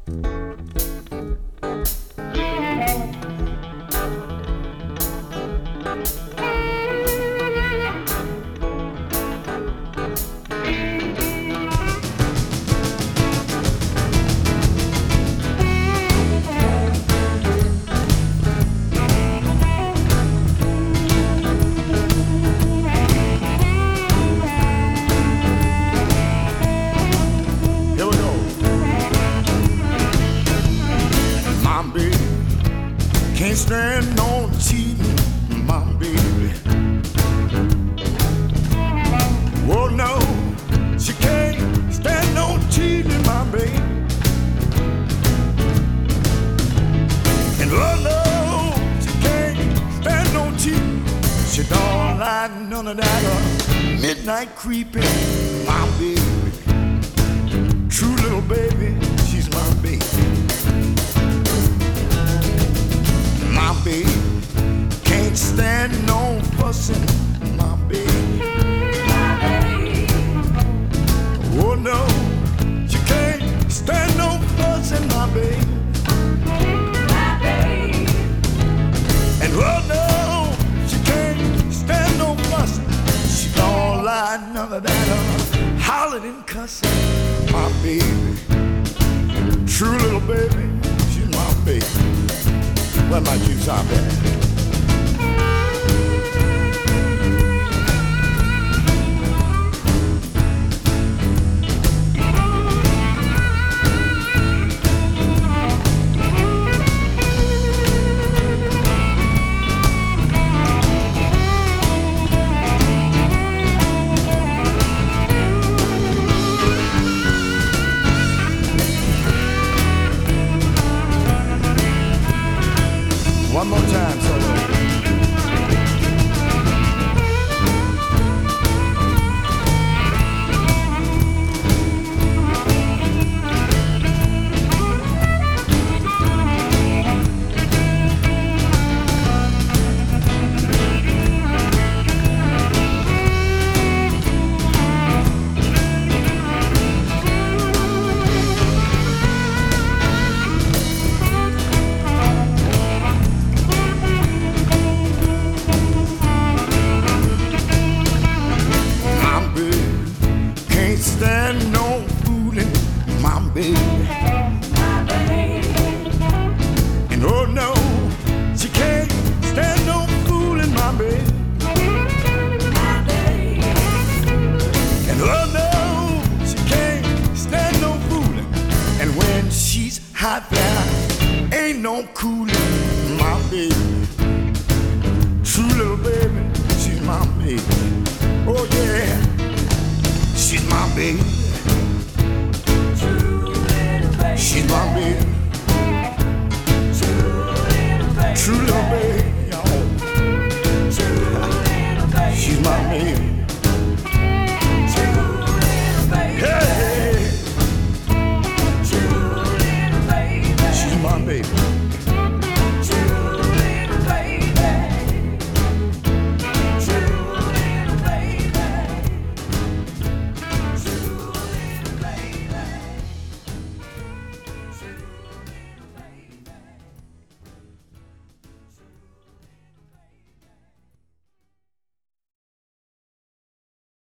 Can't stand no cheating, my baby. Oh no, she can't stand no cheating, my baby. And oh no, she can't stand no cheating. She don't like none of that midnight creeping, my baby. True little baby, she's my baby. My baby can't stand no fussing, my baby. Oh no, she can't stand no fussing, my baby. And oh no, she can't stand no fussing. She don't like none of that hollering and cussing, my baby. True little baby, she's my baby. Where my juice out there? One more time, solo. Stand no fooling, my baby. And oh no, she can't stand no fooling, my baby. And oh no, she can't stand no fooling. And when she's hot there, ain't no cooling, my baby. True little baby, she's my baby. Oh yeah. She's my baby.